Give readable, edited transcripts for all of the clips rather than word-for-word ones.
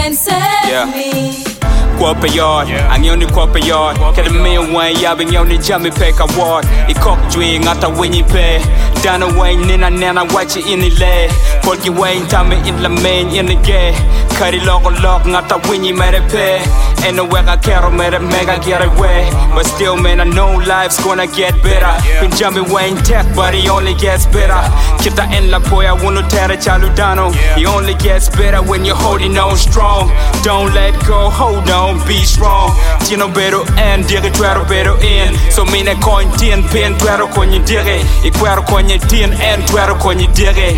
can save me. Kuopa yard, ang iyong ni kuopa yard. Kada may way, yabing iyong ni jami pe kawad. Ikok jwi ngata winyi pe. Dana way nina nana wachi inile. Kolgi way tame in la main in the gay. Kari loko lok ngata winyi mere pe. Ain't no way I care mere mega get away. But still man I know life's gonna get better. Been jumping way in tech but it only gets better. Kita en la poya wunu tere chaludano. It only gets better when you're holding on strong. Don't let go, hold on. Be strong, tino better and dire twero better in. So mine coin tin pin twero konyi dire. Ikwero konyi tin and twero konyi dire.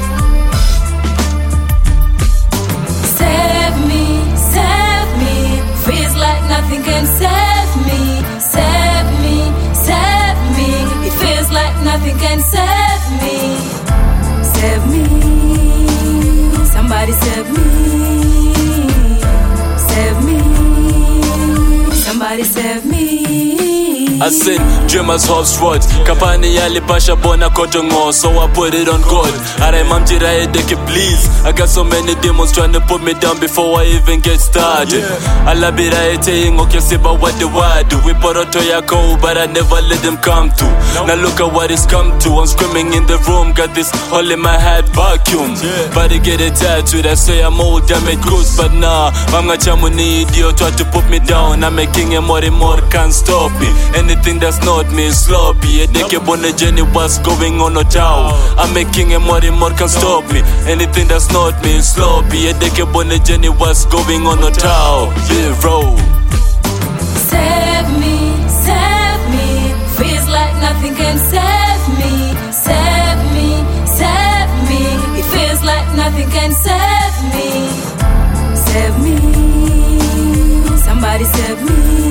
Save me, feels like nothing can save me. Save me, it feels like nothing can save me. Save me, somebody save me. Save me. Somebody save me. I said, dreamers hopes what Kapani yali pasha bona kotongo. So I put it on God. Aramam jira edeke please. I got so many demons trying to put me down before I even get started. Alabira ete ingo kesiba what the word. We poroto yako but I never let them come to. Now look at what it's come to. I'm screaming in the room, got this hole in my head vacuum. But I get it tattooed, I say I'm old, damn it goose. But nah, manga chamuni idiot try to put me down. I'm making a more can't stop me. Anything that's not me is sloppy. A decade on the journey, what's going on or down. I'm making a more can't stop me. Anything that's not me is sloppy. A decade on the journey, what's going on or down. Yeah, roll. Save me, feels like nothing can save me. Save me, it feels like nothing can save me. Save me, somebody save me.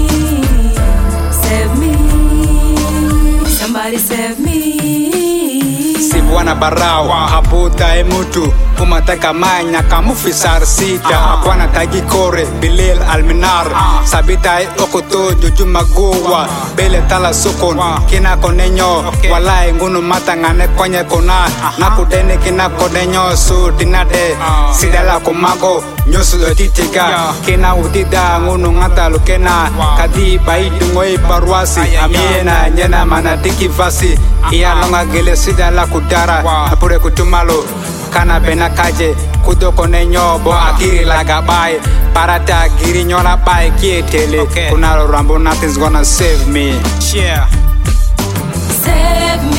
Save me, somebody save me. Sibwana barao, haputa emutu. Kumateka manya kamufisar sita. Akwana tagi kore, bilil alminar. Sabita okoto juju maguwa. Bele tala sukun, kina konenyo. Walai ngunu matangane konye kona. Nakudene kina konenyo su dinade. Sidala kumago, nyusu otitiga. Kina utida ngunu ngata lukena. Kadi baidu ngoi parwasi. Amiena nyena manatiki vasi. Iya longa gele sidala kudara. Apure kutumalo. Kana bena kaje kudo kone nyobo akiri laga bae parata giri nyola bae kietele kuna rambo nothing's gonna save me. Save me.